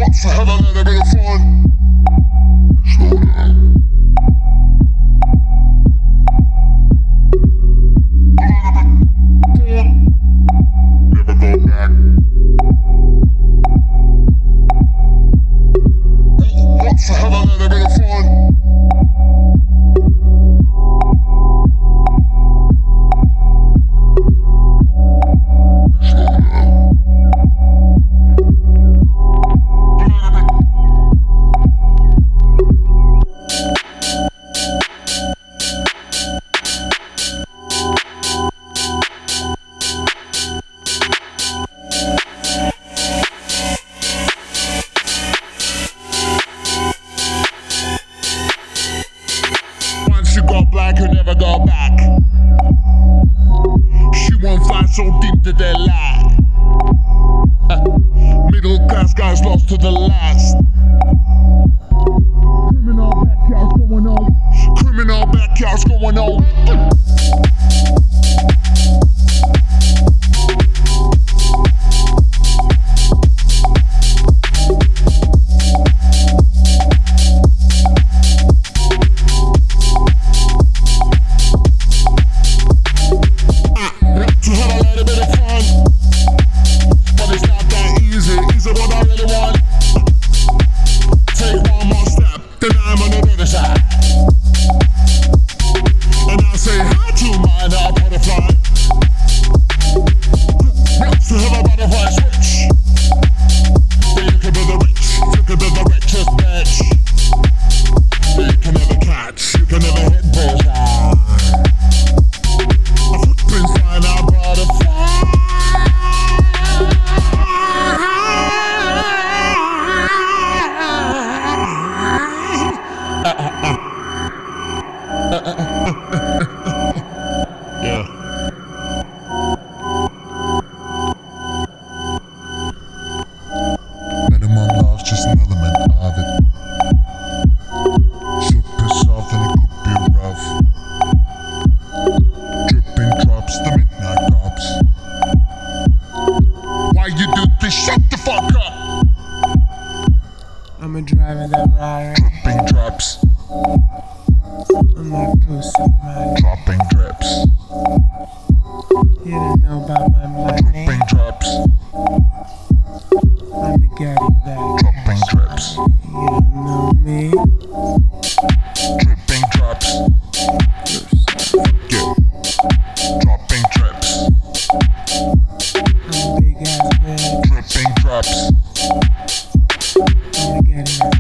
What's the hell a little bit of fun? Slow down. Never go back. What's the hell a little bit of fun? Black who never go back. She won't fly so deep that they lie. Middle class guys lost to the last. Criminal backyards going on. Criminal backyards going on. Then I'm on the other side. And I'll say hi to my now butterfly. What's the hell a butterfly switch? Then you can be the rich, you can be the richest bitch. You can never catch, you can never hit bullseye. My footprints flying out butterfly. Yeah. Minimum love's just an element of it. Super soft and it could be rough. Dripping drops, the midnight drops. Why you do this? Shut the fuck up! I'm a driver that ride. Dripping drops. I'm that pussy, man. Dropping drips. You don't know about my blood name. Dripping drops. I'm the Gaddy Black. Dropping drips. You don't know me. Dripping drops. Yeah. Dropping drips. I'm a big ass bitch. Dripping drops. I'm the Gaddy Black.